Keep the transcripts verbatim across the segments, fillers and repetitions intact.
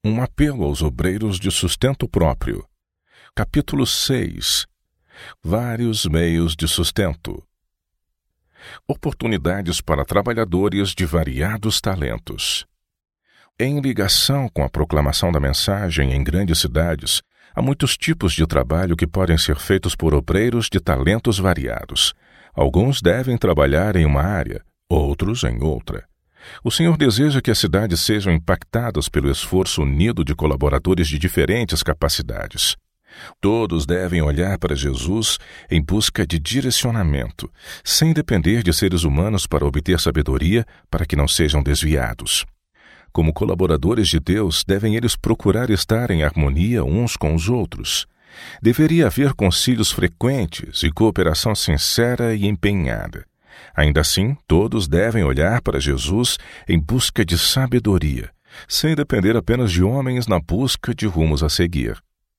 Um apelo aos obreiros de sustento próprio. Capítulo seis. Vários meios de sustento. Oportunidades para trabalhadores de variados talentos. Em ligação com a proclamação da mensagem em grandes cidades, há muitos tipos de trabalho que podem ser feitos por obreiros de talentos variados. Alguns devem trabalhar em uma área, outros em outra. O Senhor deseja que as cidades sejam impactadas pelo esforço unido de colaboradores de diferentes capacidades. Todos devem olhar para Jesus em busca de direcionamento, sem depender de seres humanos para obter sabedoria, para que não sejam desviados. Como colaboradores de Deus, devem eles procurar estar em harmonia uns com os outros. Deveria haver concílios frequentes e cooperação sincera e empenhada. Ainda assim, todos devem olhar para Jesus em busca de sabedoria, sem depender apenas de homens na busca de rumos a seguir.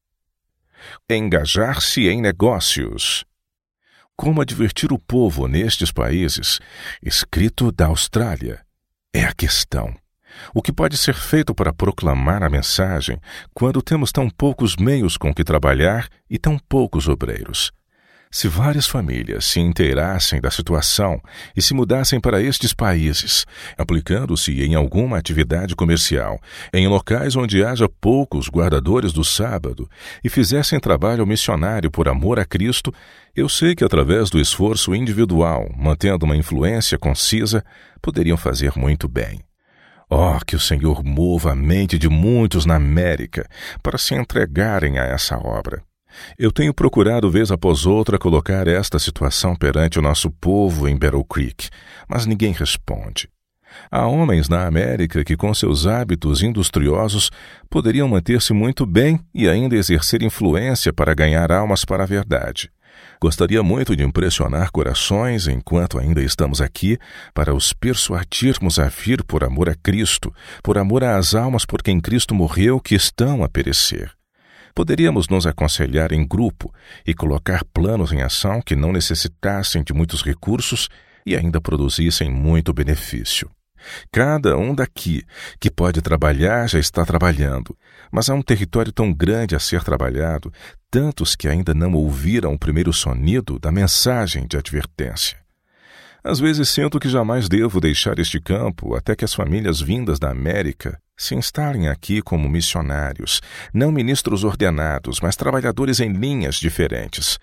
Engajar-se em negócios. Como advertir o povo nestes países? Escrito da Austrália. É a questão. O que pode ser feito para proclamar a mensagem quando temos tão poucos meios com que trabalhar e tão poucos obreiros? Se várias famílias se inteirassem da situação e se mudassem para estes países, aplicando-se em alguma atividade comercial, em locais onde haja poucos guardadores do sábado, e fizessem trabalho missionário por amor a Cristo, eu sei que através do esforço individual, mantendo uma influência concisa, poderiam fazer muito bem. Oh, que o Senhor mova a mente de muitos na América para se entregarem a essa obra. Eu tenho procurado vez após outra colocar esta situação perante o nosso povo em Battle Creek, mas ninguém responde. Há homens na América que, com seus hábitos industriosos, poderiam manter-se muito bem e ainda exercer influência para ganhar almas para a verdade. Gostaria muito de impressionar corações enquanto ainda estamos aqui, para os persuadirmos a vir por amor a Cristo, por amor às almas por quem Cristo morreu que estão a perecer. Poderíamos nos aconselhar em grupo e colocar planos em ação que não necessitassem de muitos recursos e ainda produzissem muito benefício. Cada um daqui que pode trabalhar já está trabalhando, mas há um território tão grande a ser trabalhado, tantos que ainda não ouviram o primeiro sonido da mensagem de advertência. Às vezes sinto que jamais devo deixar este campo até que as famílias vindas da América se instalem aqui como missionários, não ministros ordenados, mas trabalhadores em linhas diferentes.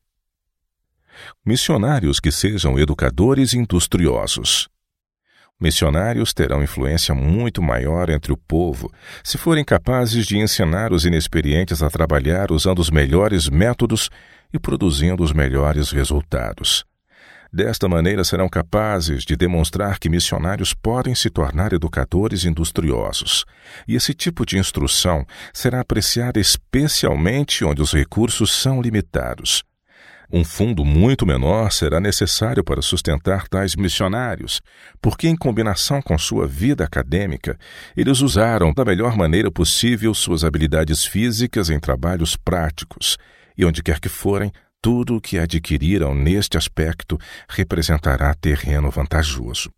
Missionários que sejam educadores industriosos. Missionários terão influência muito maior entre o povo se forem capazes de ensinar os inexperientes a trabalhar usando os melhores métodos e produzindo os melhores resultados. Desta maneira serão capazes de demonstrar que missionários podem se tornar educadores industriosos, e esse tipo de instrução será apreciada especialmente onde os recursos são limitados. Um fundo muito menor será necessário para sustentar tais missionários, porque em combinação com sua vida acadêmica, eles usaram da melhor maneira possível suas habilidades físicas em trabalhos práticos, e onde quer que forem, tudo o que adquiriram neste aspecto representará terreno vantajoso.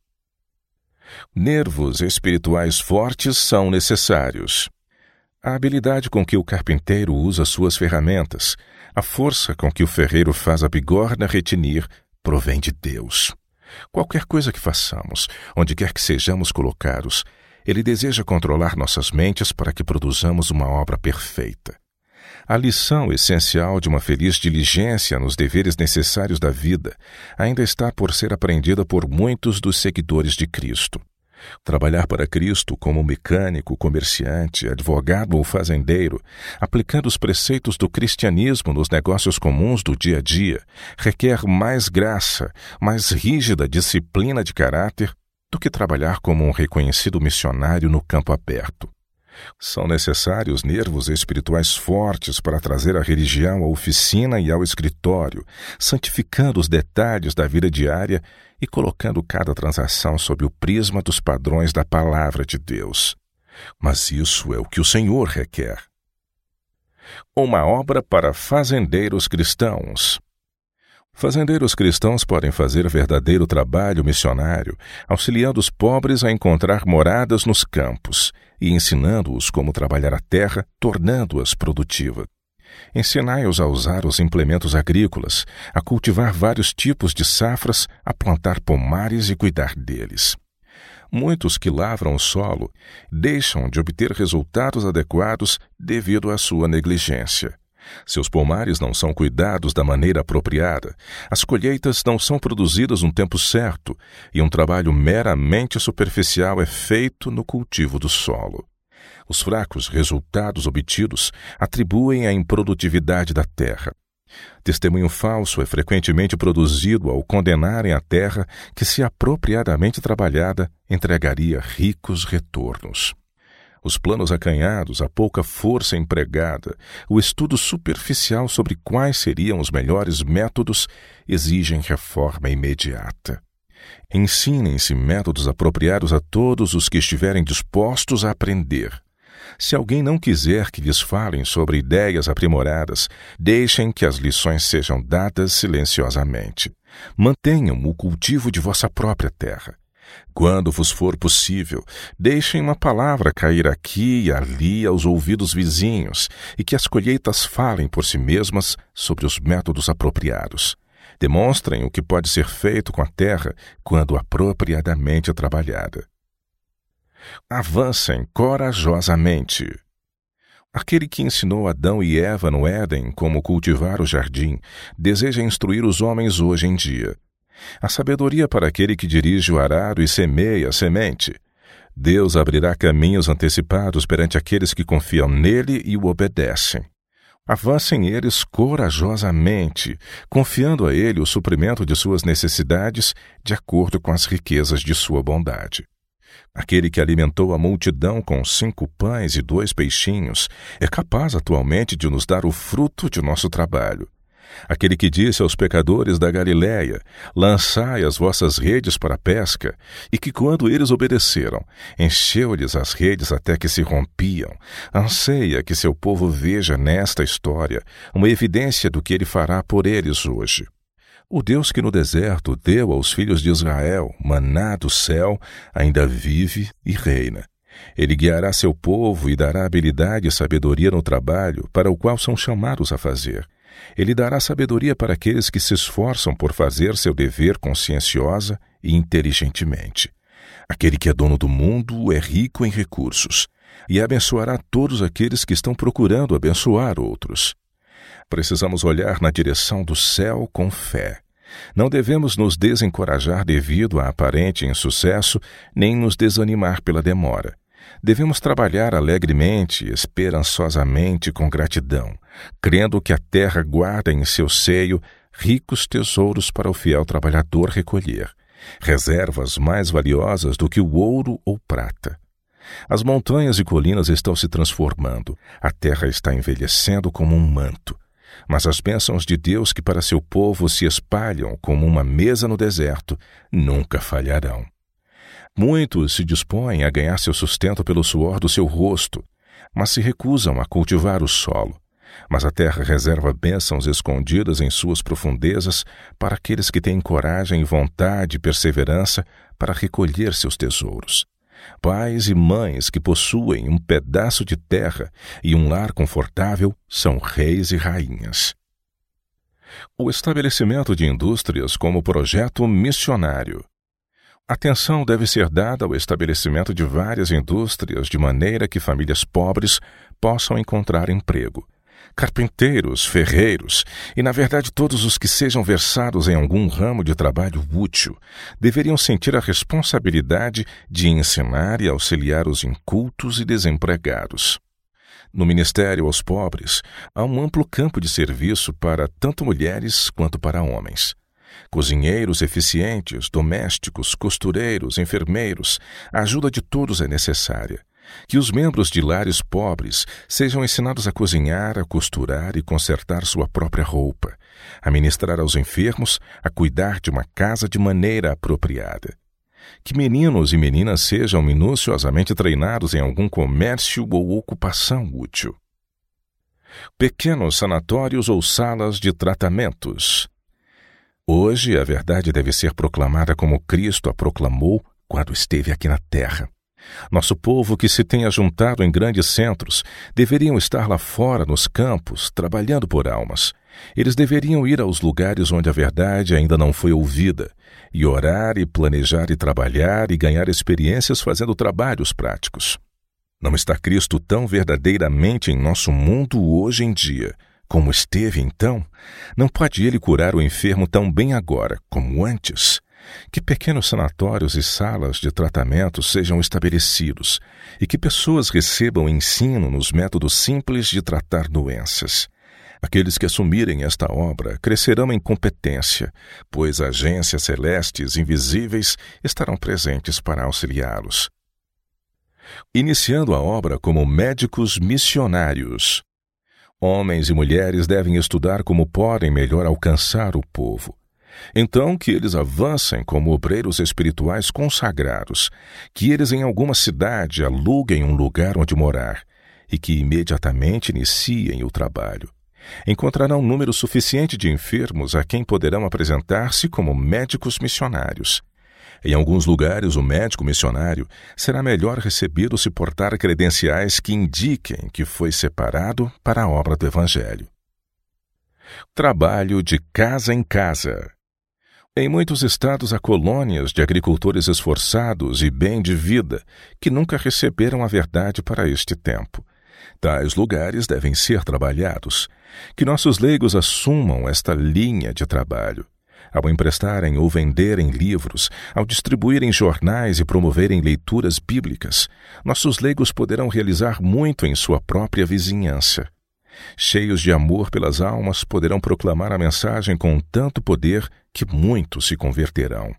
Nervos espirituais fortes são necessários. A habilidade com que o carpinteiro usa suas ferramentas, a força com que o ferreiro faz a bigorna retinir, provém de Deus. Qualquer coisa que façamos, onde quer que sejamos colocados, Ele deseja controlar nossas mentes para que produzamos uma obra perfeita. A lição essencial de uma feliz diligência nos deveres necessários da vida ainda está por ser aprendida por muitos dos seguidores de Cristo. Trabalhar para Cristo como mecânico, comerciante, advogado ou fazendeiro, aplicando os preceitos do cristianismo nos negócios comuns do dia a dia, requer mais graça, mais rígida disciplina de caráter do que trabalhar como um reconhecido missionário no campo aberto. São necessários nervos espirituais fortes para trazer a religião à oficina e ao escritório, santificando os detalhes da vida diária e colocando cada transação sob o prisma dos padrões da palavra de Deus. Mas isso é o que o Senhor requer. Uma obra para fazendeiros cristãos. Fazendeiros cristãos podem fazer verdadeiro trabalho missionário, auxiliando os pobres a encontrar moradas nos campos e ensinando-os como trabalhar a terra, tornando-as produtiva. Ensinai-os a usar os implementos agrícolas, a cultivar vários tipos de safras, a plantar pomares e cuidar deles. Muitos que lavram o solo deixam de obter resultados adequados devido à sua negligência. Seus pomares não são cuidados da maneira apropriada, as colheitas não são produzidas no tempo certo e um trabalho meramente superficial é feito no cultivo do solo. Os fracos resultados obtidos atribuem à improdutividade da terra. Testemunho falso é frequentemente produzido ao condenarem a terra que, se apropriadamente trabalhada, entregaria ricos retornos. Os planos acanhados, a pouca força empregada, o estudo superficial sobre quais seriam os melhores métodos exigem reforma imediata. Ensinem-se métodos apropriados a todos os que estiverem dispostos a aprender. Se alguém não quiser que lhes falem sobre ideias aprimoradas, deixem que as lições sejam dadas silenciosamente. Mantenham o cultivo de vossa própria terra. Quando vos for possível, deixem uma palavra cair aqui e ali aos ouvidos vizinhos e que as colheitas falem por si mesmas sobre os métodos apropriados. Demonstrem o que pode ser feito com a terra quando apropriadamente trabalhada. Avancem corajosamente. Aquele que ensinou Adão e Eva no Éden como cultivar o jardim, deseja instruir os homens hoje em dia. A sabedoria para aquele que dirige o arado e semeia a semente. Deus abrirá caminhos antecipados perante aqueles que confiam nele e o obedecem. Avancem eles corajosamente, confiando a ele o suprimento de suas necessidades de acordo com as riquezas de sua bondade. Aquele que alimentou a multidão com cinco pães e dois peixinhos é capaz atualmente de nos dar o fruto de nosso trabalho. Aquele que disse aos pecadores da Galiléia, lançai as vossas redes para a pesca, e que quando eles obedeceram, encheu-lhes as redes até que se rompiam, anseia que seu povo veja nesta história uma evidência do que ele fará por eles hoje. O Deus que no deserto deu aos filhos de Israel maná do céu ainda vive e reina. Ele guiará seu povo e dará habilidade e sabedoria no trabalho para o qual são chamados a fazer. Ele dará sabedoria para aqueles que se esforçam por fazer seu dever conscienciosa e inteligentemente. Aquele que é dono do mundo é rico em recursos e abençoará todos aqueles que estão procurando abençoar outros. Precisamos olhar na direção do céu com fé. Não devemos nos desencorajar devido a aparente insucesso, nem nos desanimar pela demora. Devemos trabalhar alegremente, esperançosamente, com gratidão, crendo que a terra guarda em seu seio ricos tesouros para o fiel trabalhador recolher, reservas mais valiosas do que o ouro ou prata. As montanhas e colinas estão se transformando, a terra está envelhecendo como um manto, mas as bênçãos de Deus que para seu povo se espalham como uma mesa no deserto nunca falharão. Muitos se dispõem a ganhar seu sustento pelo suor do seu rosto, mas se recusam a cultivar o solo. Mas a terra reserva bênçãos escondidas em suas profundezas para aqueles que têm coragem, vontade e perseverança para recolher seus tesouros. Pais e mães que possuem um pedaço de terra e um lar confortável são reis e rainhas. O estabelecimento de indústrias como projeto missionário. Atenção deve ser dada ao estabelecimento de várias indústrias de maneira que famílias pobres possam encontrar emprego. Carpinteiros, ferreiros e, na verdade, todos os que sejam versados em algum ramo de trabalho útil deveriam sentir a responsabilidade de ensinar e auxiliar os incultos e desempregados. No ministério aos pobres, há um amplo campo de serviço para tanto mulheres quanto para homens. Cozinheiros eficientes, domésticos, costureiros, enfermeiros, a ajuda de todos é necessária. Que os membros de lares pobres sejam ensinados a cozinhar, a costurar e consertar sua própria roupa, a ministrar aos enfermos, a cuidar de uma casa de maneira apropriada. Que meninos e meninas sejam minuciosamente treinados em algum comércio ou ocupação útil. Pequenos sanatórios ou salas de tratamentos. Hoje, a verdade deve ser proclamada como Cristo a proclamou quando esteve aqui na terra. Nosso povo, que se tem ajuntado em grandes centros, deveriam estar lá fora, nos campos, trabalhando por almas. Eles deveriam ir aos lugares onde a verdade ainda não foi ouvida, e orar, e planejar, e trabalhar, e ganhar experiências fazendo trabalhos práticos. Não está Cristo tão verdadeiramente em nosso mundo hoje em dia, como esteve então? Não pode Ele curar o enfermo tão bem agora como antes? Que pequenos sanatórios e salas de tratamento sejam estabelecidos e que pessoas recebam ensino nos métodos simples de tratar doenças. Aqueles que assumirem esta obra crescerão em competência, pois agências celestes invisíveis estarão presentes para auxiliá-los. Iniciando a obra como médicos missionários. Homens e mulheres devem estudar como podem melhor alcançar o povo. Então, que eles avancem como obreiros espirituais consagrados, que eles em alguma cidade aluguem um lugar onde morar e que imediatamente iniciem o trabalho. Encontrarão um número suficiente de enfermos a quem poderão apresentar-se como médicos missionários. Em alguns lugares, o médico missionário será melhor recebido se portar credenciais que indiquem que foi separado para a obra do Evangelho. Trabalho de casa em casa. Em muitos estados há colônias de agricultores esforçados e bem de vida que nunca receberam a verdade para este tempo. Tais lugares devem ser trabalhados. Que nossos leigos assumam esta linha de trabalho. Ao emprestarem ou venderem livros, ao distribuírem jornais e promoverem leituras bíblicas, nossos leigos poderão realizar muito em sua própria vizinhança. Cheios de amor pelas almas, poderão proclamar a mensagem com tanto poder que muitos se converterão.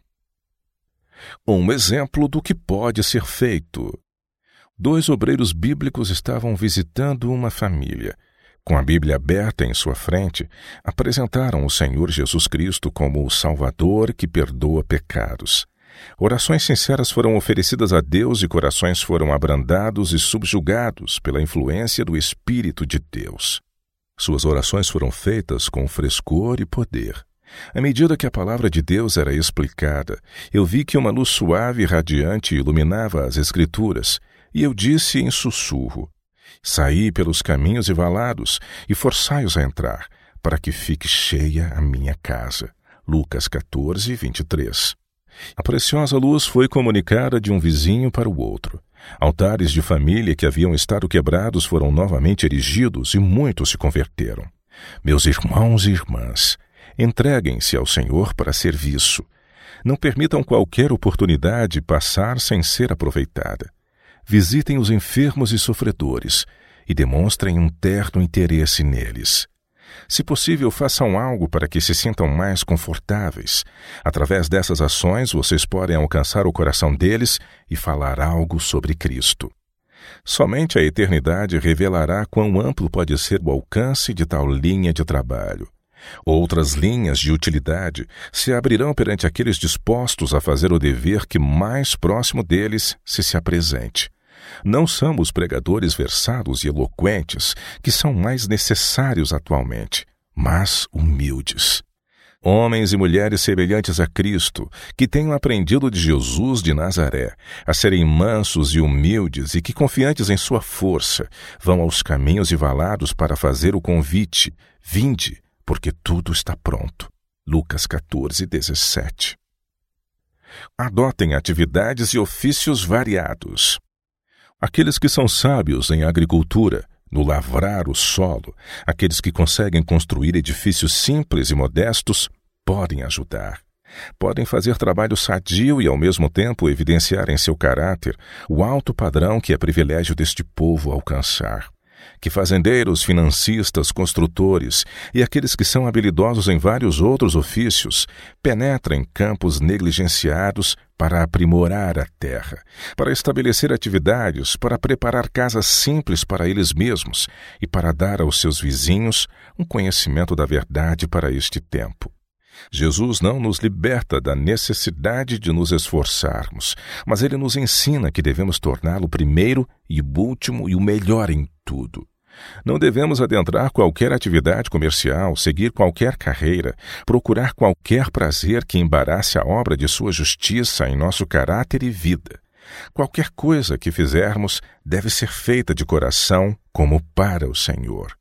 Um exemplo do que pode ser feito. Dois obreiros bíblicos estavam visitando uma família. Com a Bíblia aberta em sua frente, apresentaram o Senhor Jesus Cristo como o Salvador que perdoa pecados. Orações sinceras foram oferecidas a Deus e corações foram abrandados e subjugados pela influência do Espírito de Deus. Suas orações foram feitas com frescor e poder. À medida que a palavra de Deus era explicada, eu vi que uma luz suave e radiante iluminava as Escrituras, e eu disse em sussurro: saí pelos caminhos e valados e forçai-os a entrar, para que fique cheia a minha casa. Lucas catorze, vinte e três. A preciosa luz foi comunicada de um vizinho para o outro. Altares de família que haviam estado quebrados foram novamente erigidos e muitos se converteram. Meus irmãos e irmãs, entreguem-se ao Senhor para serviço. Não permitam qualquer oportunidade passar sem ser aproveitada. Visitem os enfermos e sofredores e demonstrem um terno interesse neles. Se possível, façam algo para que se sintam mais confortáveis. Através dessas ações, vocês podem alcançar o coração deles e falar algo sobre Cristo. Somente a eternidade revelará quão amplo pode ser o alcance de tal linha de trabalho. Outras linhas de utilidade se abrirão perante aqueles dispostos a fazer o dever que mais próximo deles se se apresente. Não são os pregadores versados e eloquentes que são mais necessários atualmente, mas humildes. Homens e mulheres semelhantes a Cristo, que tenham aprendido de Jesus de Nazaré, a serem mansos e humildes e que, confiantes em sua força, vão aos caminhos e valados para fazer o convite: vinde, porque tudo está pronto. Lucas catorze, dezessete. Adotem atividades e ofícios variados. Aqueles que são sábios em agricultura, no lavrar o solo, aqueles que conseguem construir edifícios simples e modestos, podem ajudar. Podem fazer trabalho sadio e, ao mesmo tempo, evidenciar em seu caráter o alto padrão que é privilégio deste povo alcançar. Que fazendeiros, financistas, construtores e aqueles que são habilidosos em vários outros ofícios penetrem campos negligenciados para aprimorar a terra, para estabelecer atividades, para preparar casas simples para eles mesmos e para dar aos seus vizinhos um conhecimento da verdade para este tempo. Jesus não nos liberta da necessidade de nos esforçarmos, mas Ele nos ensina que devemos torná-lo primeiro e o último e o melhor em tudo. Não devemos adentrar qualquer atividade comercial, seguir qualquer carreira, procurar qualquer prazer que embarace a obra de sua justiça em nosso caráter e vida. Qualquer coisa que fizermos deve ser feita de coração como para o Senhor.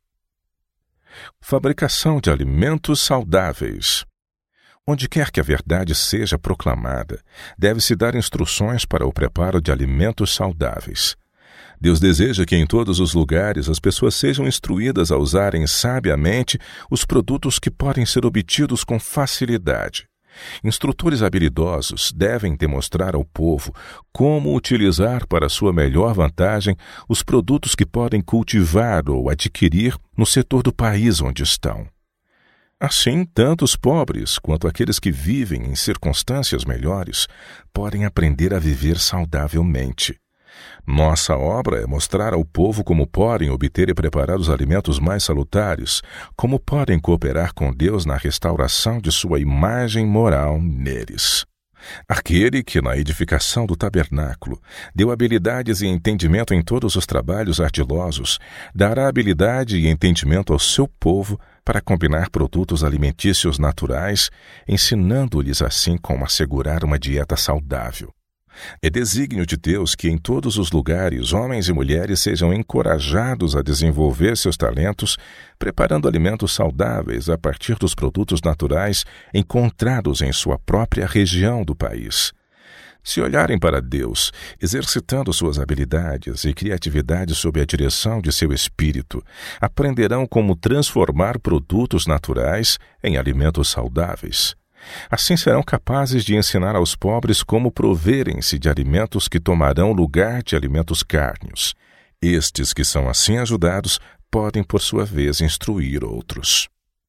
Fabricação de alimentos saudáveis. Onde quer que a verdade seja proclamada, deve-se dar instruções para o preparo de alimentos saudáveis. Deus deseja que em todos os lugares as pessoas sejam instruídas a usarem sabiamente os produtos que podem ser obtidos com facilidade. Instrutores habilidosos devem demonstrar ao povo como utilizar para sua melhor vantagem os produtos que podem cultivar ou adquirir no setor do país onde estão. Assim, tanto os pobres quanto aqueles que vivem em circunstâncias melhores podem aprender a viver saudavelmente. Nossa obra é mostrar ao povo como podem obter e preparar os alimentos mais salutares, como podem cooperar com Deus na restauração de sua imagem moral neles. Aquele que, na edificação do tabernáculo, deu habilidades e entendimento em todos os trabalhos ardilosos, dará habilidade e entendimento ao seu povo para combinar produtos alimentícios naturais, ensinando-lhes assim como assegurar uma dieta saudável. É desígnio de Deus que em todos os lugares homens e mulheres sejam encorajados a desenvolver seus talentos, preparando alimentos saudáveis a partir dos produtos naturais encontrados em sua própria região do país. Se olharem para Deus, exercitando suas habilidades e criatividade sob a direção de seu Espírito, aprenderão como transformar produtos naturais em alimentos saudáveis. Assim serão capazes de ensinar aos pobres como proverem-se de alimentos que tomarão lugar de alimentos cárneos. Estes que são assim ajudados podem, por sua vez, instruir outros.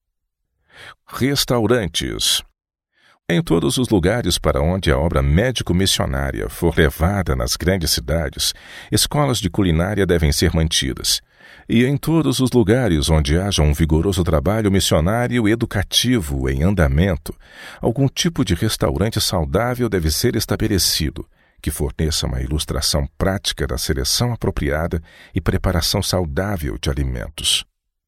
Restaurantes. Em todos os lugares para onde a obra médico-missionária for levada nas grandes cidades, escolas de culinária devem ser mantidas. E em todos os lugares onde haja um vigoroso trabalho missionário e educativo em andamento, algum tipo de restaurante saudável deve ser estabelecido, que forneça uma ilustração prática da seleção apropriada e preparação saudável de alimentos.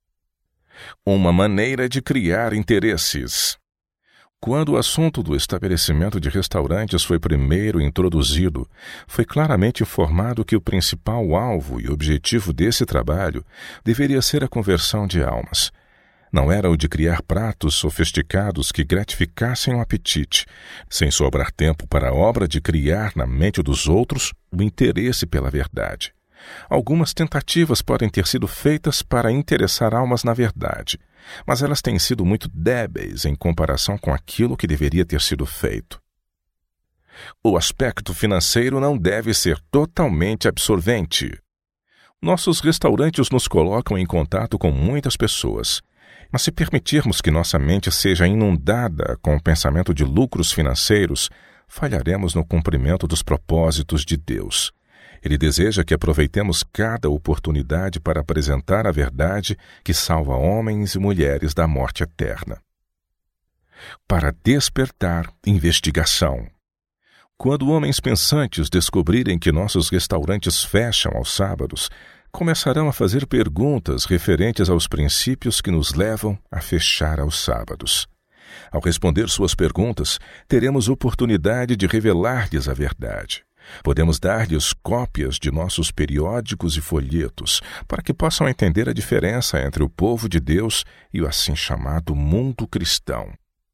Uma maneira de criar interesses. Quando o assunto do estabelecimento de restaurantes foi primeiro introduzido, foi claramente informado que o principal alvo e objetivo desse trabalho deveria ser a conversão de almas. Não era o de criar pratos sofisticados que gratificassem o apetite, sem sobrar tempo para a obra de criar na mente dos outros o interesse pela verdade. Algumas tentativas podem ter sido feitas para interessar almas na verdade, mas elas têm sido muito débeis em comparação com aquilo que deveria ter sido feito. O aspecto financeiro não deve ser totalmente absorvente. Nossos restaurantes nos colocam em contato com muitas pessoas, mas se permitirmos que nossa mente seja inundada com o pensamento de lucros financeiros, falharemos no cumprimento dos propósitos de Deus. Ele deseja que aproveitemos cada oportunidade para apresentar a verdade que salva homens e mulheres da morte eterna. Para despertar investigação. Quando homens pensantes descobrirem que nossos restaurantes fecham aos sábados, começarão a fazer perguntas referentes aos princípios que nos levam a fechar aos sábados. Ao responder suas perguntas, teremos oportunidade de revelar-lhes a verdade. Podemos dar-lhes cópias de nossos periódicos e folhetos, para que possam entender a diferença entre o povo de Deus e o assim chamado mundo cristão.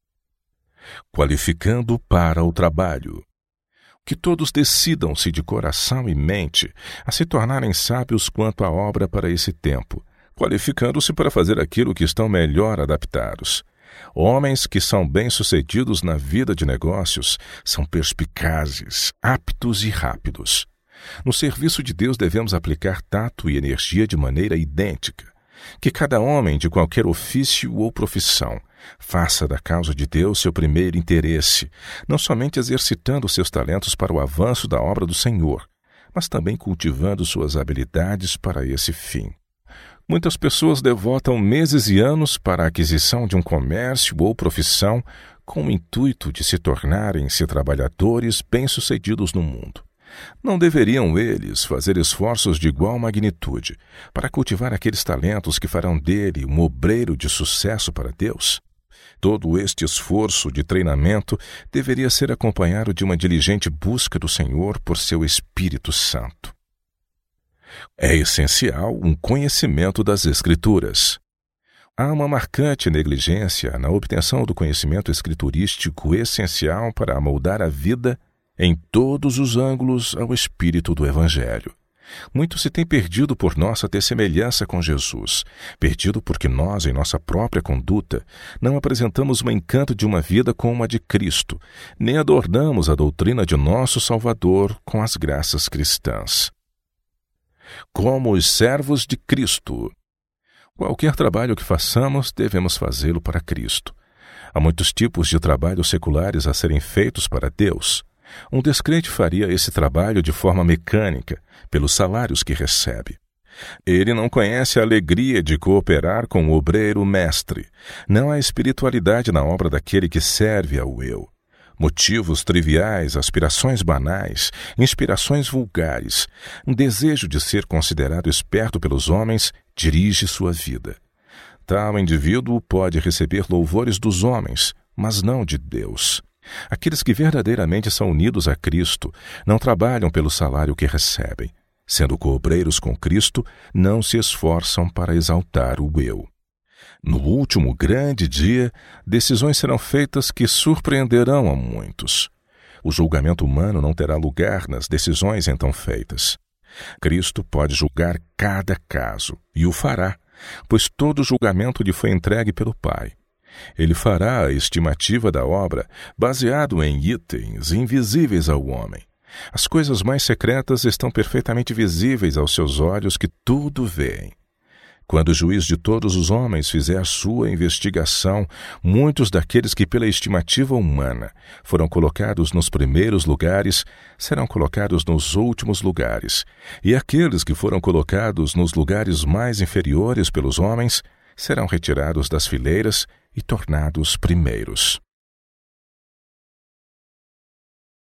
Qualificando para o trabalho. Que todos decidam-se de coração e mente a se tornarem sábios quanto à obra para esse tempo, qualificando-se para fazer aquilo que estão melhor adaptados. Homens que são bem-sucedidos na vida de negócios são perspicazes, aptos e rápidos. No serviço de Deus devemos aplicar tato e energia de maneira idêntica. Que cada homem de qualquer ofício ou profissão faça da causa de Deus seu primeiro interesse, não somente exercitando seus talentos para o avanço da obra do Senhor, mas também cultivando suas habilidades para esse fim. Muitas pessoas devotam meses e anos para a aquisição de um comércio ou profissão com o intuito de se tornarem-se trabalhadores bem-sucedidos no mundo. Não deveriam eles fazer esforços de igual magnitude para cultivar aqueles talentos que farão dele um obreiro de sucesso para Deus? Todo este esforço de treinamento deveria ser acompanhado de uma diligente busca do Senhor por seu Espírito Santo. É essencial um conhecimento das Escrituras. Há uma marcante negligência na obtenção do conhecimento escriturístico essencial para amoldar a vida em todos os ângulos ao espírito do Evangelho. Muito se tem perdido por nossa ter semelhança com Jesus, perdido porque nós, em nossa própria conduta, não apresentamos o encanto de uma vida como a de Cristo, nem adornamos a doutrina de nosso Salvador com as graças cristãs. Como os servos de Cristo. Qualquer trabalho que façamos, devemos fazê-lo para Cristo. Há muitos tipos de trabalhos seculares a serem feitos para Deus. Um descrente faria esse trabalho de forma mecânica, pelos salários que recebe. Ele não conhece a alegria de cooperar com o obreiro mestre. Não há espiritualidade na obra daquele que serve ao eu. Motivos triviais, aspirações banais, inspirações vulgares, um desejo de ser considerado esperto pelos homens dirige sua vida. Tal indivíduo pode receber louvores dos homens, mas não de Deus. Aqueles que verdadeiramente são unidos a Cristo não trabalham pelo salário que recebem. Sendo coobreiros com Cristo, não se esforçam para exaltar o eu. No último grande dia, decisões serão feitas que surpreenderão a muitos. O julgamento humano não terá lugar nas decisões então feitas. Cristo pode julgar cada caso, e o fará, pois todo julgamento lhe foi entregue pelo Pai. Ele fará a estimativa da obra baseado em itens invisíveis ao homem. As coisas mais secretas estão perfeitamente visíveis aos seus olhos que tudo veem. Quando o juiz de todos os homens fizer a sua investigação, muitos daqueles que pela estimativa humana foram colocados nos primeiros lugares serão colocados nos últimos lugares, e aqueles que foram colocados nos lugares mais inferiores pelos homens serão retirados das fileiras e tornados primeiros.